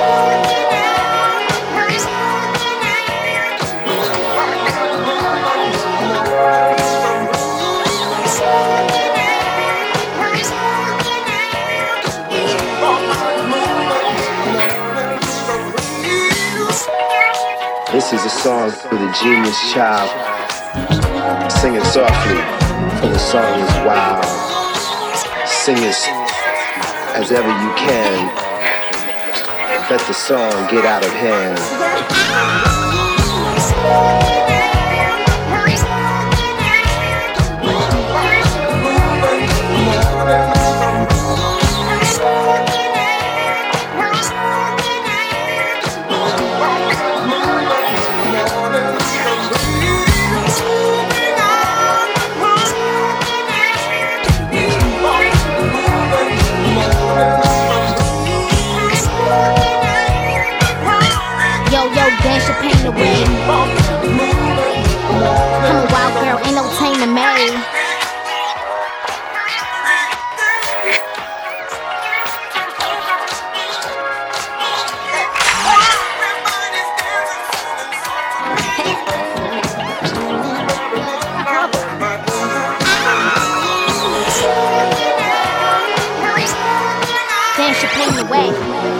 This is a song for the genius child. Sing it softly, for the song is wild. Sing it as ever you can. Let the song get out of hand. Dance your pain away. I'm a wild girl, ain't no taming me. Dance your pain away.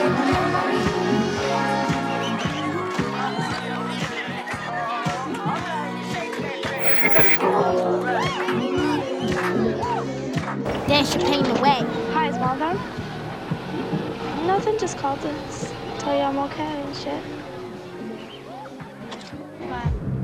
Dance your pain away. Hi, is Mom down? Nothing, just called to tell you I'm okay and shit.